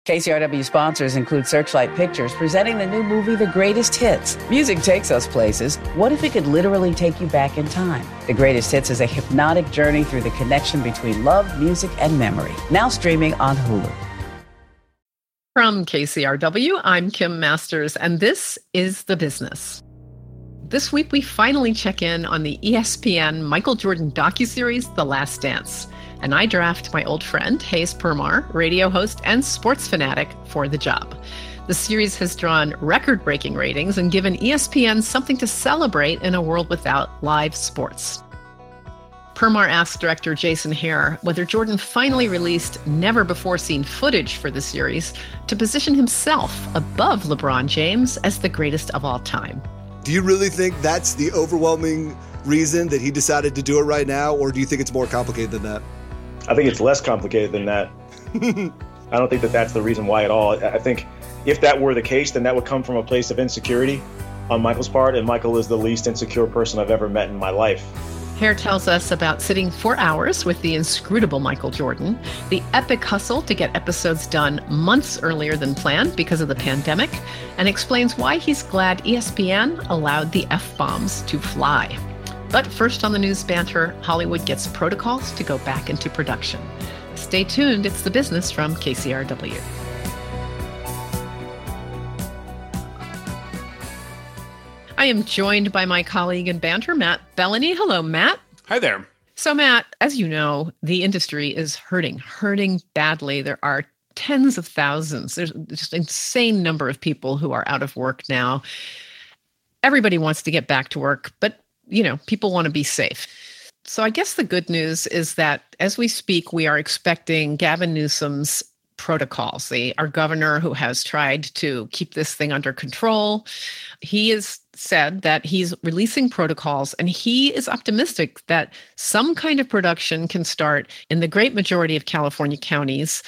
KCRW sponsors include Searchlight Pictures, presenting the new movie, The Greatest Hits. Music takes us places. What if it could literally take you back in time? The Greatest Hits is a hypnotic journey through the connection between love, music, and memory. Now streaming on Hulu. From KCRW, I'm Kim Masters, and this is The Business. This week, we finally check in on the ESPN Michael Jordan docuseries, The Last Dance. And I draft my old friend, Hayes Permar, radio host and sports fanatic, for the job. The series has drawn record-breaking ratings and given ESPN something to celebrate in a world without live sports. Permar asked director Jason Hehir whether Jordan finally released never-before-seen footage for the series to position himself above LeBron James as the greatest of all time. Do you really think that's the overwhelming reason that he decided to do it right now, or do you think it's more complicated than that? I think it's less complicated than that. I don't think that that's the reason why at all. I think if that were the case, then that would come from a place of insecurity on Michael's part, and Michael is the least insecure person I've ever met in my life. Hehir tells us about sitting 4 hours with the inscrutable Michael Jordan, the epic hustle to get episodes done months earlier than planned because of the pandemic, and explains why he's glad ESPN allowed the F-bombs to fly. But first on the news banter, Hollywood gets protocols to go back into production. Stay tuned, it's The Business from KCRW. I am joined by my colleague in banter, Matt Bellany. Hello, Matt. Hi there. So, Matt, as you know, the industry is hurting badly. There are tens of thousands. There's just an insane number of people who are out of work now. Everybody wants to get back to work, but people want to be safe. So I guess the good news is that as we speak, we are expecting Gavin Newsom's protocols. Our governor, who has tried to keep this thing under control, he has said that he's releasing protocols, and he is optimistic that some kind of production can start in the great majority of California counties,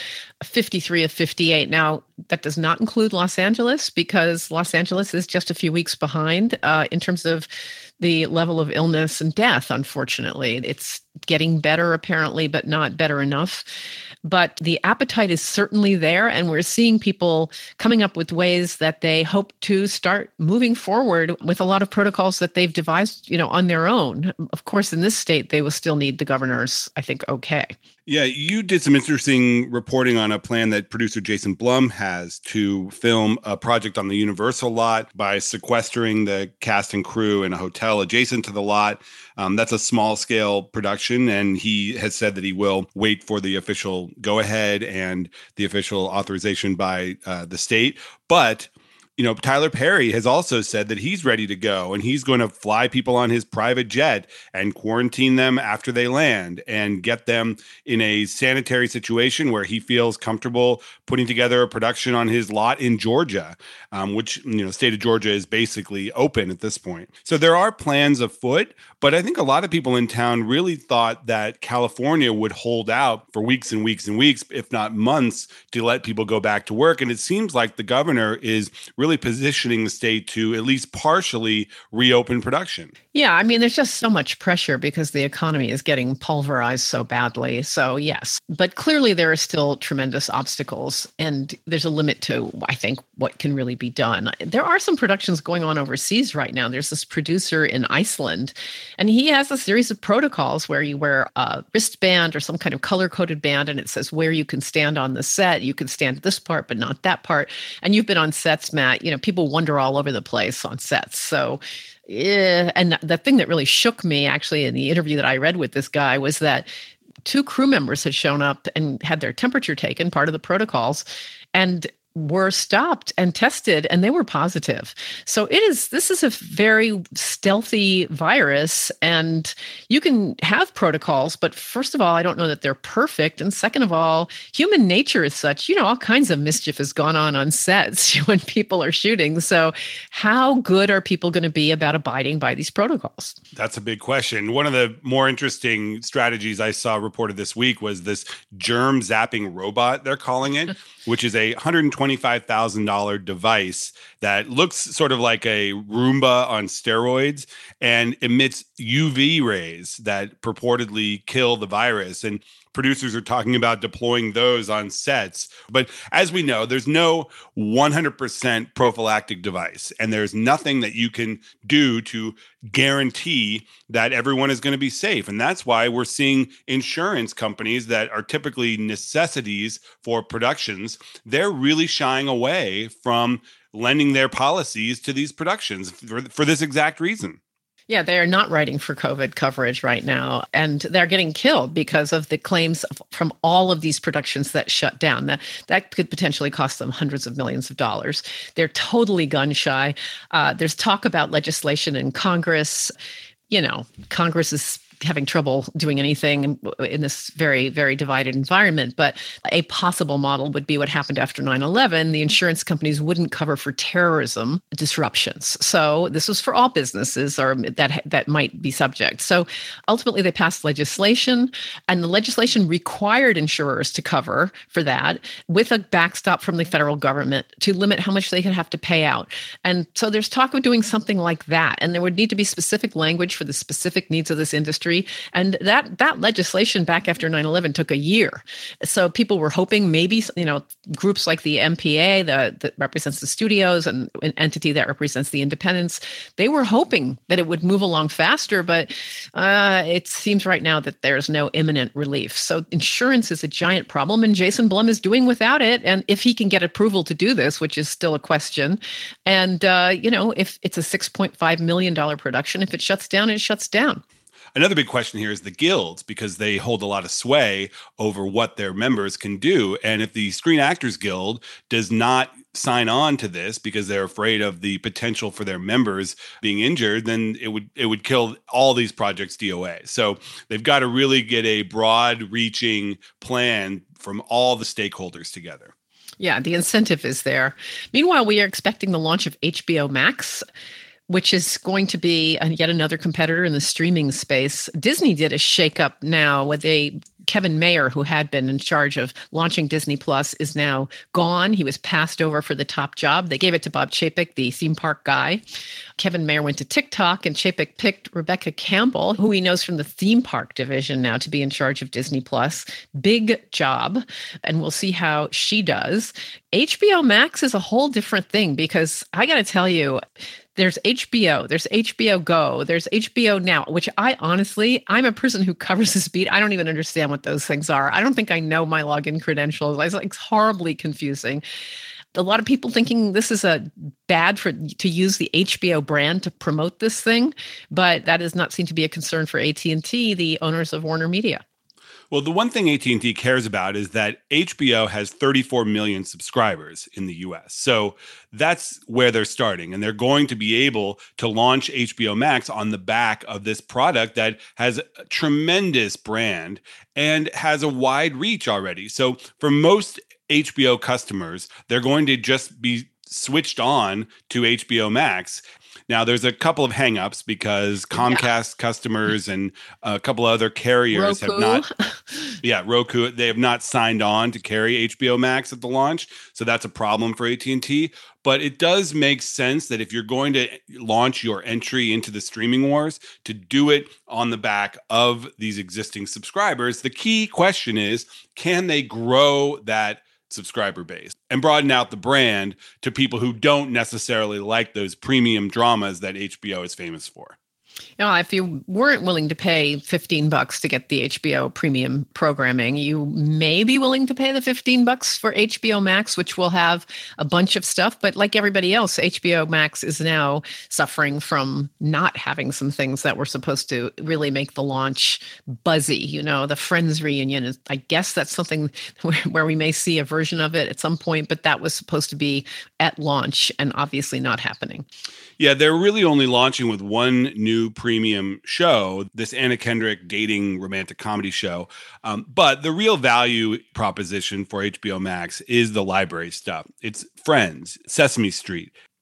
53 of 58. Now, that does not include Los Angeles, because Los Angeles is just a few weeks behind in terms of the level of illness and death, unfortunately. It's getting better, apparently, but not better enough. But the appetite is certainly there, and we're seeing people coming up with ways that they hope to start moving forward with a lot of protocols that they've devised, on their own. Of course, in this state, they will still need the governor's, I think, okay. Yeah, you did some interesting reporting on a plan that producer Jason Blum has to film a project on the Universal lot by sequestering the cast and crew in a hotel adjacent to the lot. That's a small scale production, and he has said that he will wait for the official go ahead and the official authorization by the state. But Tyler Perry has also said that he's ready to go, and he's going to fly people on his private jet and quarantine them after they land and get them in a sanitary situation where he feels comfortable putting together a production on his lot in Georgia, which, state of Georgia is basically open at this point. So there are plans afoot, but I think a lot of people in town really thought that California would hold out for weeks and weeks and weeks, if not months, to let people go back to work. And it seems like the governor is really positioning the state to at least partially reopen production. Yeah, I mean, there's just so much pressure because the economy is getting pulverized so badly. So yes, but clearly there are still tremendous obstacles, and there's a limit to, I think, what can really be done. There are some productions going on overseas right now. There's this producer in Iceland, and he has a series of protocols where you wear a wristband or some kind of color-coded band, and it says where you can stand on the set. You can stand at this part, but not that part. And you've been on sets, Matt. People wander all over the place on sets. So and the thing that really shook me, actually, in the interview that I read with this guy was that 2 crew members had shown up and had their temperature taken, part of the protocols, and were stopped and tested, and they were positive. So this is a very stealthy virus, and you can have protocols, but first of all, I don't know that they're perfect. And second of all, human nature is such, all kinds of mischief has gone on sets when people are shooting. So how good are people going to be about abiding by these protocols? That's a big question. One of the more interesting strategies I saw reported this week was this germ zapping robot, they're calling it, which is a 120 $25,000 device that looks sort of like a Roomba on steroids and emits UV rays that purportedly kill the virus. And producers are talking about deploying those on sets. But as we know, there's no 100% prophylactic device, and there's nothing that you can do to guarantee that everyone is going to be safe. And that's why we're seeing insurance companies that are typically necessities for productions, they're really shying away from lending their policies to these productions for this exact reason. Yeah, they are not writing for COVID coverage right now, and they're getting killed because of the claims from all of these productions that shut down. That could potentially cost them hundreds of millions of dollars. They're totally gun shy. There's talk about legislation in Congress. Congress is having trouble doing anything in this very, very divided environment. But a possible model would be what happened after 9/11. The insurance companies wouldn't cover for terrorism disruptions. So this was for all businesses or that might be subject. So ultimately, they passed legislation, and the legislation required insurers to cover for that with a backstop from the federal government to limit how much they could have to pay out. And so there's talk of doing something like that. And there would need to be specific language for the specific needs of this industry. And that legislation back after 9/11 took a year. So people were hoping maybe, groups like the MPA that represents the studios and an entity that represents the independents, they were hoping that it would move along faster, but it seems right now that there's no imminent relief. So insurance is a giant problem, and Jason Blum is doing without it. And if he can get approval to do this, which is still a question, and, if it's a $6.5 million production, if it shuts down, it shuts down. Another big question here is the guilds, because they hold a lot of sway over what their members can do. And if the Screen Actors Guild does not sign on to this because they're afraid of the potential for their members being injured, then it would kill all these projects DOA. So they've got to really get a broad-reaching plan from all the stakeholders together. Yeah, the incentive is there. Meanwhile, we are expecting the launch of HBO Max, which is going to be yet another competitor in the streaming space. Disney did a shakeup now with Kevin Mayer, who had been in charge of launching Disney Plus, is now gone. He was passed over for the top job. They gave it to Bob Chapek, the theme park guy. Kevin Mayer went to TikTok, and Chapek picked Rebecca Campbell, who he knows from the theme park division now, to be in charge of Disney Plus. Big job, and we'll see how she does. HBO Max is a whole different thing, because I got to tell you, there's HBO, there's HBO Go, there's HBO Now, which I'm a person who covers this beat. I don't even understand what those things are. I don't think I know my login credentials. It's horribly confusing. A lot of people thinking this is bad to use the HBO brand to promote this thing, but that does not seem to be a concern for AT&T, the owners of Warner Media. Well, the one thing AT&T cares about is that HBO has 34 million subscribers in the US. So that's where they're starting. And they're going to be able to launch HBO Max on the back of this product that has a tremendous brand and has a wide reach already. So for most HBO customers, they're going to just be switched on to HBO Max. Now, there's a couple of hangups because Comcast customers and a couple of other carriers Roku. have not. Roku. They have not signed on to carry HBO Max at the launch, so that's a problem for AT&T. But it does make sense that if you're going to launch your entry into the streaming wars, to do it on the back of these existing subscribers. The key question is, can they grow that subscriber base and broaden out the brand to people who don't necessarily like those premium dramas that HBO is famous for? If you weren't willing to pay $15 to get the HBO premium programming, you may be willing to pay the $15 for HBO Max, which will have a bunch of stuff. But like everybody else, HBO Max is now suffering from not having some things that were supposed to really make the launch buzzy. The Friends reunion I guess that's something where we may see a version of it at some point, but that was supposed to be at launch and obviously not happening. Yeah, they're really only launching with one new premium show, this Anna Kendrick dating romantic comedy show. But the real value proposition for HBO Max is the library stuff. It's Friends, Sesame Street,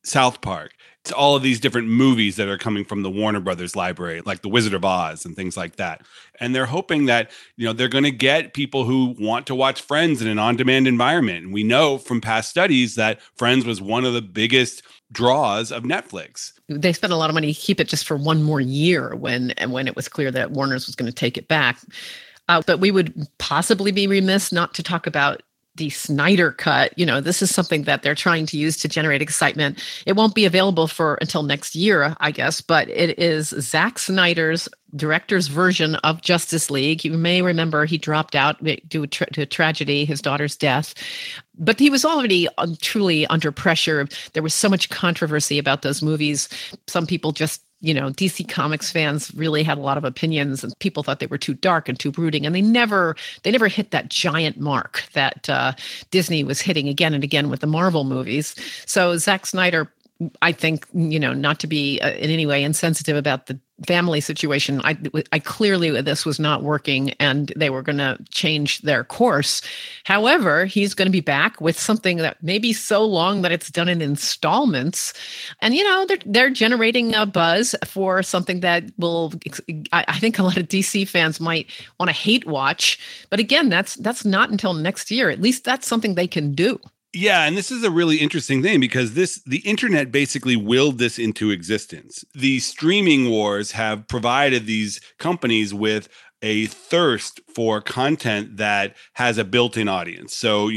South Park. It's all of these different movies that are coming from the Warner Brothers library, like The Wizard of Oz and things like that. And they're hoping that, they're going to get people who want to watch Friends in an on-demand environment. And we know from past studies that Friends was one of the biggest draws of Netflix. They spent a lot of money to keep it just for one more year when it was clear that Warner's was going to take it back. But we would possibly be remiss not to talk about the Snyder Cut. This is something that they're trying to use to generate excitement. It won't be available until next year, I guess, but it is Zack Snyder's director's version of Justice League. You may remember he dropped out due to a tragedy, his daughter's death. But he was already truly under pressure. There was so much controversy about those movies. Some people just DC Comics fans really had a lot of opinions, and people thought they were too dark and too brooding, and they never hit that giant mark that Disney was hitting again and again with the Marvel movies. So Zack Snyder, I think, not to be in any way insensitive about the family situation, I clearly this was not working, and they were going to change their course. However, he's going to be back with something that may be so long that it's done in installments, and they're generating a buzz for something that will. I think a lot of DC fans might want to hate watch, but again, that's not until next year. At least that's something they can do. Yeah, and this is a really interesting thing because the internet basically willed this into existence. The streaming wars have provided these companies with a thirst for content that has a built-in audience. So,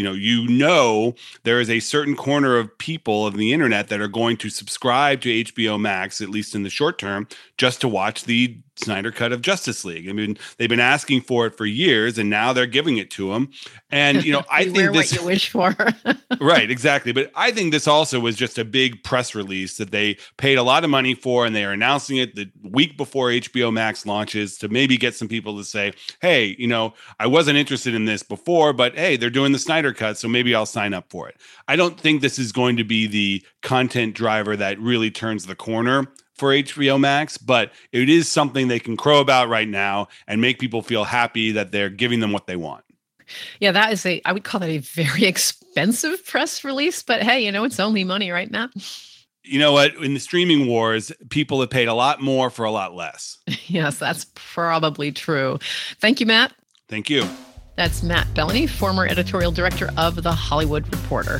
there is a certain corner of people of the internet that are going to subscribe to HBO Max, at least in the short term, just to watch the Snyder Cut of Justice League. I mean, they've been asking for it for years, and now they're giving it to them. And, I think what you wish for. Right, exactly. But I think this also was just a big press release that they paid a lot of money for, and they are announcing it the week before HBO Max launches to maybe get some people to say, hey, I wasn't interested in this before, but hey, they're doing the Snyder Cut, so maybe I'll sign up for it. I don't think this is going to be the content driver that really turns the corner for HBO Max, but it is something they can crow about right now and make people feel happy that they're giving them what they want. Yeah, that is I would call that a very expensive press release, but hey, it's only money, right, Matt? You know what? In the streaming wars, people have paid a lot more for a lot less. Yes, that's probably true. Thank you, Matt. Thank you. That's Matt Bellany, former editorial director of The Hollywood Reporter.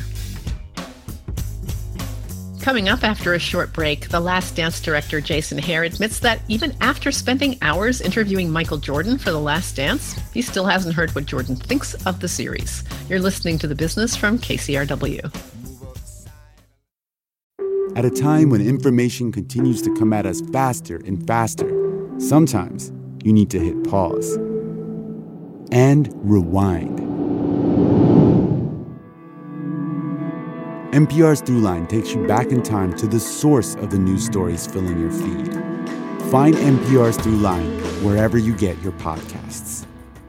Coming up after a short break, The Last Dance director Jason Hehir admits that even after spending hours interviewing Michael Jordan for The Last Dance, he still hasn't heard what Jordan thinks of the series. You're listening to The Business from KCRW. At a time when information continues to come at us faster and faster, sometimes you need to hit pause and rewind. NPR's Throughline takes you back in time to the source of the news stories filling your feed. Find NPR's Throughline wherever you get your podcasts.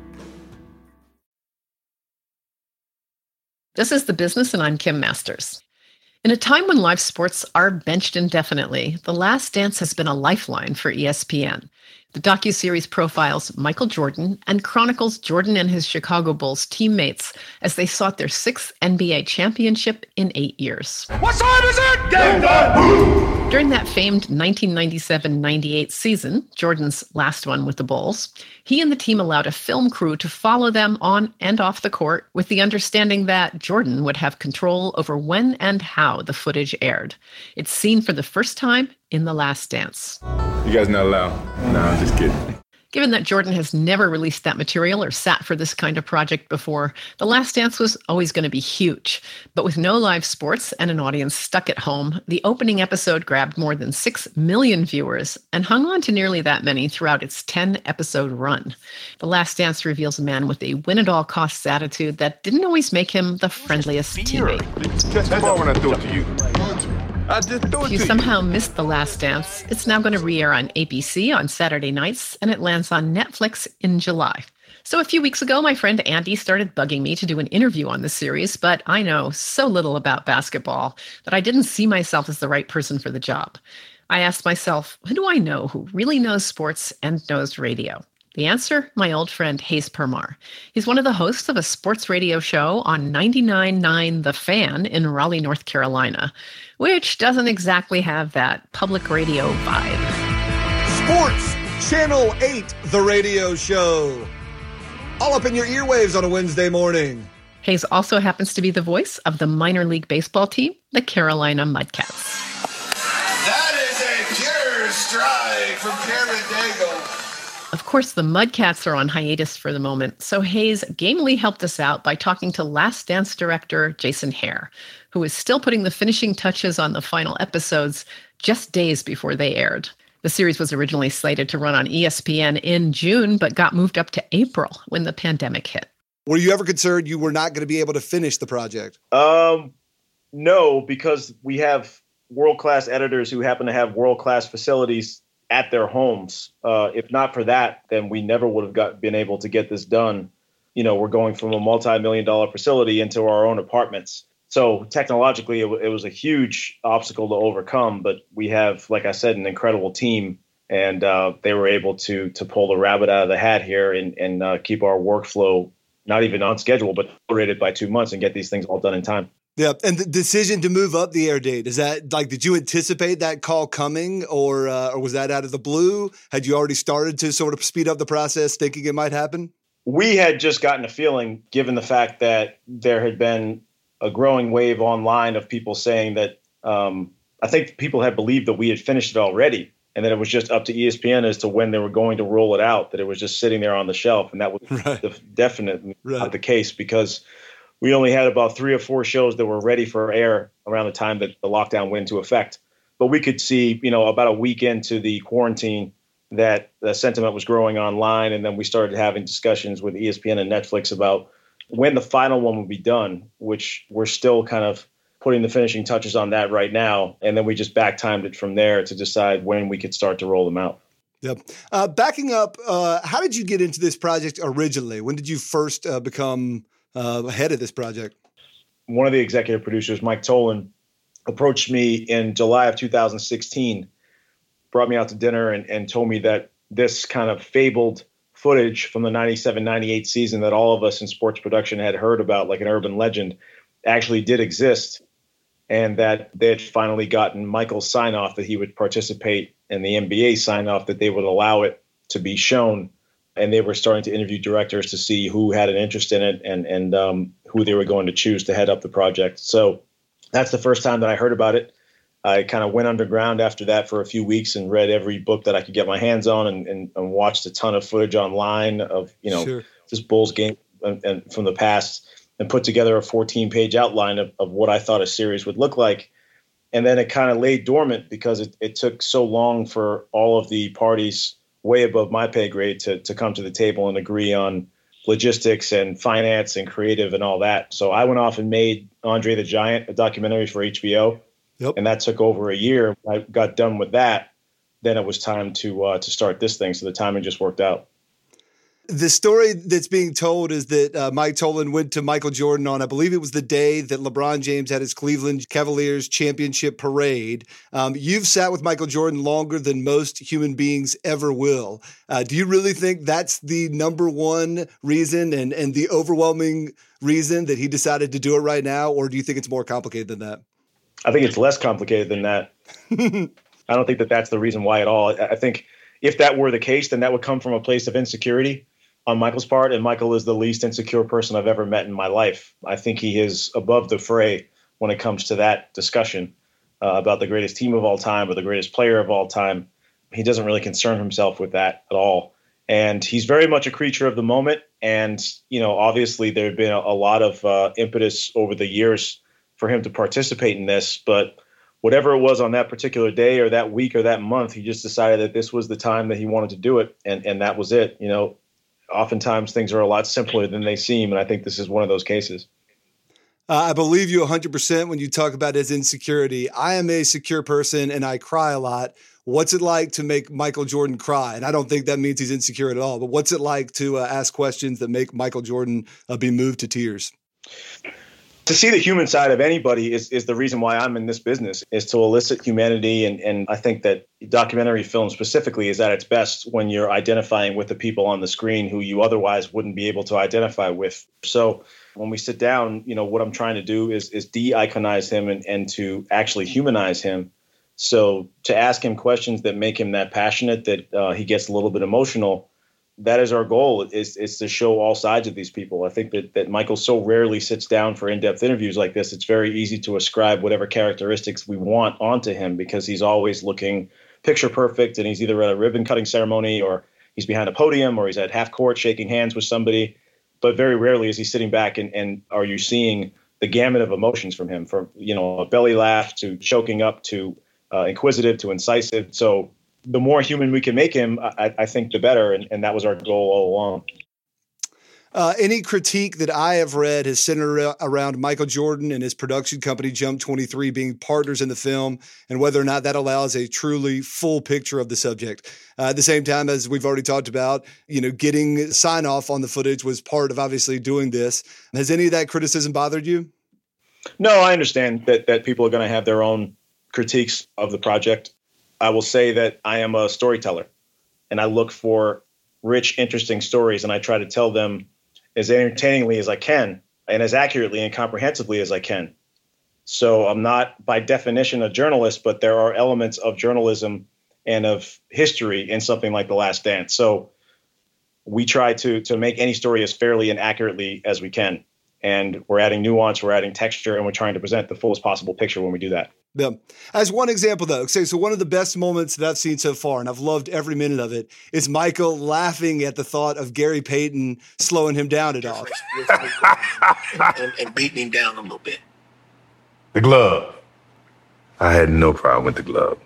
This is The Business, and I'm Kim Masters. In a time when live sports are benched indefinitely, The Last Dance has been a lifeline for ESPN. The docuseries profiles Michael Jordan and chronicles Jordan and his Chicago Bulls teammates as they sought their 6th NBA championship in 8 years. What time is it? Game time! During that famed 1997-98 season, Jordan's last one with the Bulls, he and the team allowed a film crew to follow them on and off the court with the understanding that Jordan would have control over when and how the footage aired. It's seen for the first time in The Last Dance. You guys not allowed? No, I'm just kidding. Given that Jordan has never released that material or sat for this kind of project before, The Last Dance was always going to be huge. But with no live sports and an audience stuck at home, the opening episode grabbed more than 6 million viewers and hung on to nearly that many throughout its 10-episode run. The Last Dance reveals a man with a win-at-all-costs attitude that didn't always make him the friendliest teammate. That's the ball when I threw it to you. I just threw it to you. If you somehow missed The Last Dance, it's now going to re-air on ABC on Saturday nights, and it lands on Netflix in July. So a few weeks ago, my friend Andy started bugging me to do an interview on the series, but I know so little about basketball that I didn't see myself as the right person for the job. I asked myself, who do I know who really knows sports and knows radio? The answer, my old friend Hayes Permar. He's one of the hosts of a sports radio show on 99.9 The Fan in Raleigh, North Carolina, which doesn't exactly have that public radio vibe. Sports Channel 8, the radio show. All up in your earwaves on a Wednesday morning. Hayes also happens to be the voice of the minor league baseball team, the Carolina Mudcats. That is a pure strike from Cameron Dangle. Of course, the Mudcats are on hiatus for the moment, so Hayes gamely helped us out by talking to Last Dance director Jason Hehir, who is still putting the finishing touches on the final episodes just days before they aired. The series was originally slated to run on ESPN in June, but got moved up to April when the pandemic hit. Were you ever concerned you were not going to be able to finish the project? No, because we have world-class editors who happen to have world-class facilities at their homes. If not for that, then we never would have been able to get this done. You know, we're going from a multi-million-dollar facility into our own apartments. So technologically, it was a huge obstacle to overcome. But we have, like I said, an incredible team, and they were able to pull the rabbit out of the hat here and keep our workflow not even on schedule, but accelerated by 2 months and get these things all done in time. Yeah, and the decision to move up the air date, is that like, did you anticipate that call coming, or was that out of the blue? Had you already started to sort of speed up the process, thinking it might happen? We had just gotten a feeling, given the fact that there had been a growing wave online of people saying that I think people had believed that we had finished it already, and that it was just up to ESPN as to when they were going to roll it out, that it was just sitting there on the shelf. And that was definitely not the case, because we only had about 3 or 4 shows that were ready for air around the time that the lockdown went into effect. But we could see, about a week into the quarantine, that the sentiment was growing online. And then we started having discussions with ESPN and Netflix about when the final one would be done, which we're still kind of putting the finishing touches on that right now. And then we just back-timed it from there to decide when we could start to roll them out. Yep. Backing up, how did you get into this project originally? When did you first become head of this project? One of the executive producers, Mike Tolan, approached me in July of 2016, brought me out to dinner and told me that this kind of fabled footage from the 97-98 season that all of us in sports production had heard about, like an urban legend, actually did exist, and that they had finally gotten Michael's sign-off that he would participate in the NBA sign-off, that they would allow it to be shown. And they were starting to interview directors to see who had an interest in it and who they were going to choose to head up the project. So that's the first time that I heard about it. I kind of went underground after that for a few weeks and read every book that I could get my hands on and watched a ton of footage online of, this Bulls game and from the past, and put together a 14-page outline of what I thought a series would look like. And then it kind of lay dormant because it took so long for all of the parties way above my pay grade to come to the table and agree on logistics and finance and creative and all that. So I went off and made Andre the Giant, a documentary for HBO. Yep. And that took over a year. I got done with that. Then it was time to start this thing. So the timing just worked out. The story that's being told is that Mike Tolan went to Michael Jordan on, I believe it was the day that LeBron James had his Cleveland Cavaliers championship parade. You've sat with Michael Jordan longer than most human beings ever will. Do you really think that's the number one reason and the overwhelming reason that he decided to do it right now? Or do you think it's more complicated than that? I think it's less complicated than that. I don't think that that's the reason why at all. I think if that were the case, then that would come from a place of insecurity on Michael's part, and Michael is the least insecure person I've ever met in my life. I think he is above the fray when it comes to that discussion about the greatest team of all time or the greatest player of all time. He doesn't really concern himself with that at all. And he's very much a creature of the moment. And, obviously there had been a lot of impetus over the years for him to participate in this. But whatever it was on that particular day or that week or that month, he just decided that this was the time that he wanted to do it. And that was it. Oftentimes things are a lot simpler than they seem. And I think this is one of those cases. I believe you 100% when you talk about his insecurity. I am a secure person and I cry a lot. What's it like to make Michael Jordan cry? And I don't think that means he's insecure at all, but what's it like to ask questions that make Michael Jordan be moved to tears? To see the human side of anybody is the reason why I'm in this business, is to elicit humanity. And I think that documentary film specifically is at its best when you're identifying with the people on the screen who you otherwise wouldn't be able to identify with. So when we sit down, what I'm trying to do is de-iconize him and to actually humanize him. So to ask him questions that make him that passionate that he gets a little bit emotional, that is our goal, is to show all sides of these people. I think that Michael so rarely sits down for in-depth interviews like this. It's very easy to ascribe whatever characteristics we want onto him because he's always looking picture perfect, and he's either at a ribbon cutting ceremony or he's behind a podium or he's at half court shaking hands with somebody. But very rarely is he sitting back and are you seeing the gamut of emotions from him, from a belly laugh to choking up to inquisitive to incisive. So the more human we can make him, I think the better. And that was our goal all along. Any critique that I have read has centered around Michael Jordan and his production company, Jump 23, being partners in the film and whether or not that allows a truly full picture of the subject. At the same time, as we've already talked about, getting sign off on the footage was part of obviously doing this. Has any of that criticism bothered you? No, I understand that people are going to have their own critiques of the project. I will say that I am a storyteller and I look for rich, interesting stories and I try to tell them as entertainingly as I can and as accurately and comprehensively as I can. So I'm not by definition a journalist, but there are elements of journalism and of history in something like The Last Dance. So we try to make any story as fairly and accurately as we can. And we're adding nuance, we're adding texture, and we're trying to present the fullest possible picture when we do that. Yeah. As one example, though, so one of the best moments that I've seen so far, and I've loved every minute of it, is Michael laughing at the thought of Gary Payton slowing him down at all. and beating him down a little bit. The glove. I had no problem with the glove.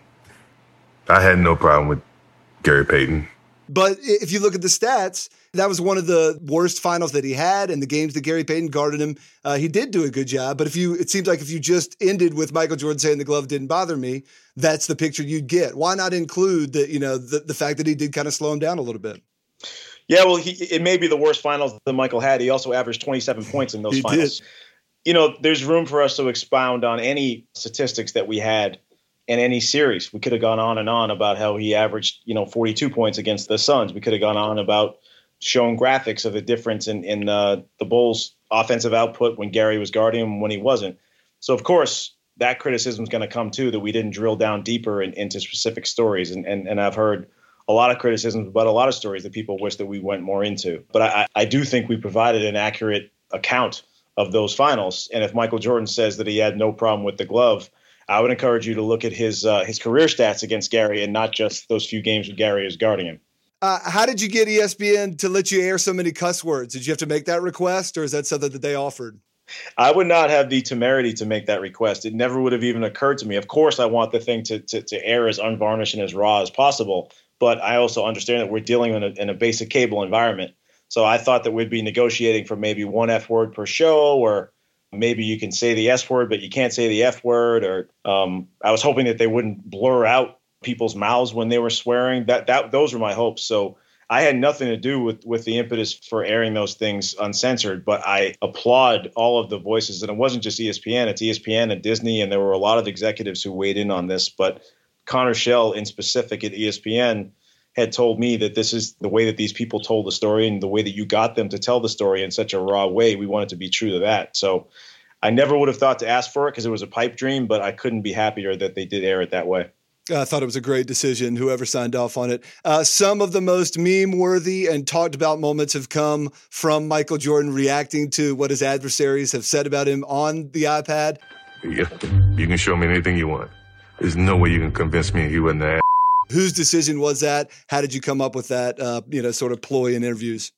I had no problem with Gary Payton. But if you look at the stats, that was one of the worst finals that he had, and the games that Gary Payton guarded him, he did do a good job. But it seems like if you just ended with Michael Jordan saying the glove didn't bother me, that's the picture you'd get. Why not include the fact that he did kind of slow him down a little bit? Yeah, well, it may be the worst finals that Michael had. He also averaged 27 points in those finals. There's room for us to expound on any statistics that we had in any series. We could have gone on and on about how he averaged, 42 points against the Suns. We could have gone on about showing graphics of the difference in the Bulls' offensive output when Gary was guarding him and when he wasn't. So, of course, that criticism is going to come, too, that we didn't drill down deeper into specific stories. And I've heard a lot of criticisms about a lot of stories that people wish that we went more into. But I do think we provided an accurate account of those finals. And if Michael Jordan says that he had no problem with the glove, I would encourage you to look at his career stats against Gary and not just those few games when Gary is guarding him. How did you get ESPN to let you air so many cuss words? Did you have to make that request, or is that something that they offered? I would not have the temerity to make that request. It never would have even occurred to me. Of course, I want the thing to air as unvarnished and as raw as possible, but I also understand that we're dealing in a basic cable environment. So I thought that we'd be negotiating for maybe one F word per show, or maybe you can say the S word, but you can't say the F word. Or I was hoping that they wouldn't blur out people's mouths when they were swearing. Those were my hopes. So I had nothing to do with the impetus for airing those things uncensored, but I applaud all of the voices. And it wasn't just ESPN, it's ESPN and Disney. And there were a lot of executives who weighed in on this, but Connor Schell in specific at ESPN had told me that this is the way that these people told the story and the way that you got them to tell the story in such a raw way. We wanted to be true to that. So I never would have thought to ask for it because it was a pipe dream, but I couldn't be happier that they did air it that way. I thought it was a great decision, whoever signed off on it. Some of the most meme-worthy and talked about moments have come from Michael Jordan reacting to what his adversaries have said about him on the iPad. Yeah, you can show me anything you want. There's no way you can convince me he wasn't that. Whose decision was that? How did you come up with that, sort of ploy in interviews?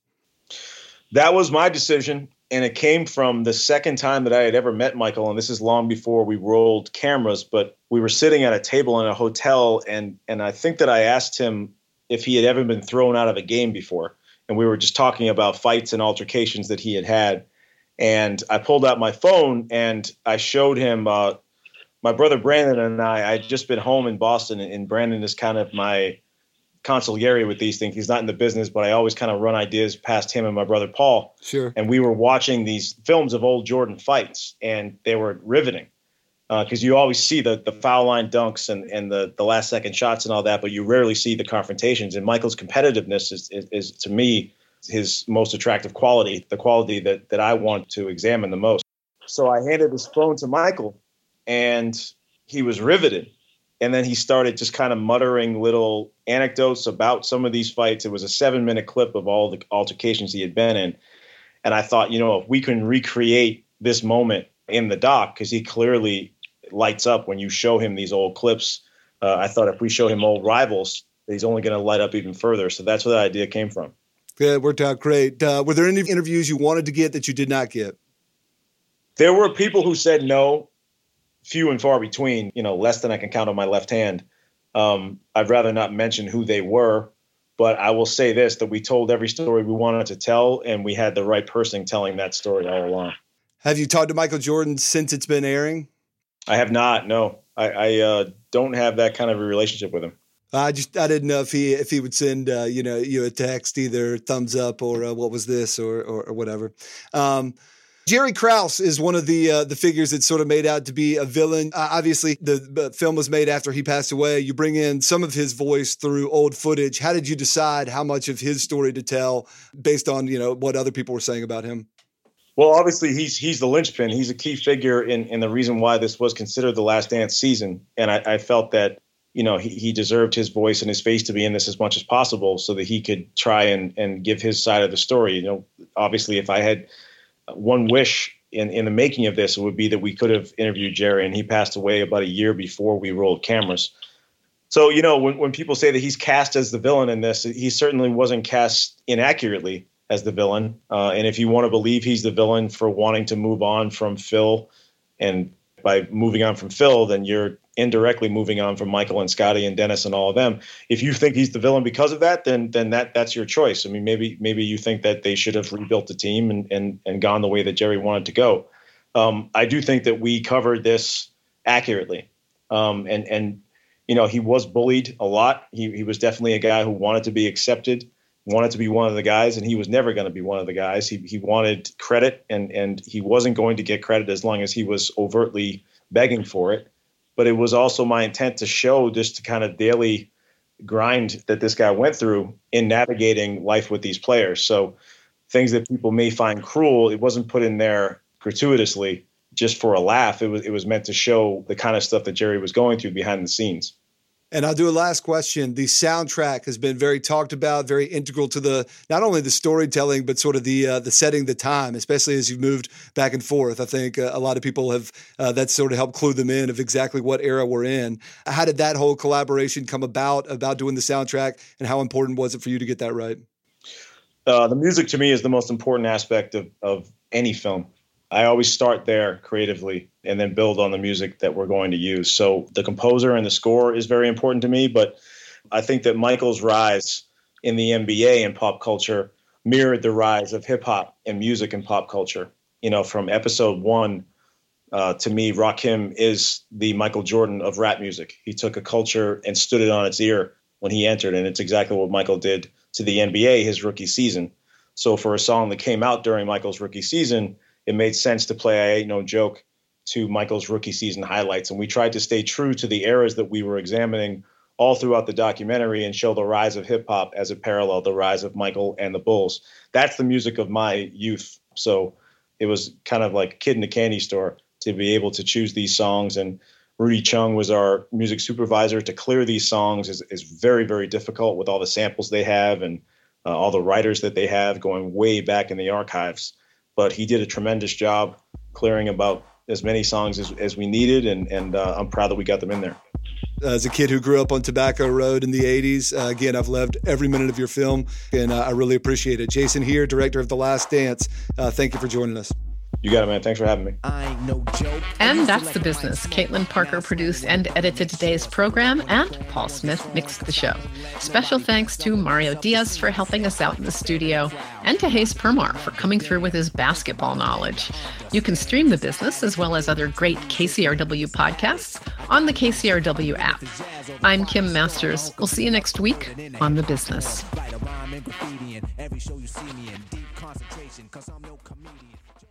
That was my decision, and it came from the second time that I had ever met Michael, and this is long before we rolled cameras, but we were sitting at a table in a hotel, and I think that I asked him if he had ever been thrown out of a game before, and we were just talking about fights and altercations that he had had, and I pulled out my phone, and I showed him my brother Brandon and I had just been home in Boston, and Brandon is kind of my consigliere with these things. He's not in the business, but I always kind of run ideas past him and my brother Paul. Sure. And we were watching these films of old Jordan fights, and they were riveting because you always see the foul line dunks and the last second shots and all that, but you rarely see the confrontations. And Michael's competitiveness is to me his most attractive quality, the quality that I want to examine the most. So I handed his phone to Michael, and he was riveted. And then he started just kind of muttering little anecdotes about some of these fights. It was a 7-minute clip of all the altercations he had been in. And I thought, if we can recreate this moment in the doc, because he clearly lights up when you show him these old clips. I thought if we show him old rivals, he's only going to light up even further. So that's where the idea came from. Yeah, it worked out great. Were there any interviews you wanted to get that you did not get? There were people who said no, few and far between, less than I can count on my left hand. I'd rather not mention who they were, but I will say this, that we told every story we wanted to tell, and we had the right person telling that story all along. Have you talked to Michael Jordan since it's been airing? I have not, no. I don't have that kind of a relationship with him. I didn't know if he would send you a text, either thumbs up or what was this or whatever. Jerry Krause is one of the figures that's sort of made out to be a villain. Obviously, the film was made after he passed away. You bring in some of his voice through old footage. How did you decide how much of his story to tell based on what other people were saying about him? Well, obviously, he's the linchpin. He's a key figure in the reason why this was considered the Last Dance season. And I felt that he deserved his voice and his face to be in this as much as possible so that he could try and give his side of the story. Obviously, if I had one wish in the making of this, it would be that we could have interviewed Jerry, and he passed away about a year before we rolled cameras. So, when people say that he's cast as the villain in this, he certainly wasn't cast inaccurately as the villain. And if you want to believe he's the villain for wanting to move on from Phil, and by moving on from Phil, then you're indirectly moving on from Michael and Scotty and Dennis and all of them. If you think he's the villain because of that, then that's your choice. I mean, maybe you think that they should have rebuilt the team and gone the way that Jerry wanted to go. I do think that we covered this accurately. And he was bullied a lot. He was definitely a guy who wanted to be accepted, wanted to be one of the guys, and he was never going to be one of the guys. He wanted credit, and he wasn't going to get credit as long as he was overtly begging for it. But it was also my intent to show just the kind of daily grind that this guy went through in navigating life with these players. So things that people may find cruel, it wasn't put in there gratuitously just for a laugh. It was meant to show the kind of stuff that Jerry was going through behind the scenes. And I'll do a last question. The soundtrack has been very talked about, very integral to not only the storytelling, but sort of the setting, the time, especially as you've moved back and forth. I think a lot of people have that sort of helped clue them in of exactly what era we're in. How did that whole collaboration come about doing the soundtrack, and how important was it for you to get that right? The music to me is the most important aspect of any film. I always start there creatively and then build on the music that we're going to use. So the composer and the score is very important to me, but I think that Michael's rise in the NBA and pop culture mirrored the rise of hip hop and music and pop culture. From episode 1, to me, Rakim is the Michael Jordan of rap music. He took a culture and stood it on its ear when he entered, and it's exactly what Michael did to the NBA his rookie season. So for a song that came out during Michael's rookie season, it made sense to play I Ain't No Joke to Michael's rookie season highlights. And we tried to stay true to the eras that we were examining all throughout the documentary and show the rise of hip hop as it paralleled the rise of Michael and the Bulls. That's the music of my youth. So it was kind of like a kid in a candy store to be able to choose these songs. And Rudy Chung was our music supervisor. To clear these songs is very, very difficult with all the samples they have and all the writers that they have going way back in the archives. But he did a tremendous job clearing about as many songs as we needed, and I'm proud that we got them in there. As a kid who grew up on Tobacco Road in the 80s, again, I've loved every minute of your film, and I really appreciate it. Jason Heer, director of The Last Dance, thank you for joining us. You got it, man. Thanks for having me. And that's The Business. Caitlin Parker produced and edited today's program, and Paul Smith mixed the show. Special thanks to Mario Diaz for helping us out in the studio, and to Hayes Permar for coming through with his basketball knowledge. You can stream The Business, as well as other great KCRW podcasts, on the KCRW app. I'm Kim Masters. We'll see you next week on The Business.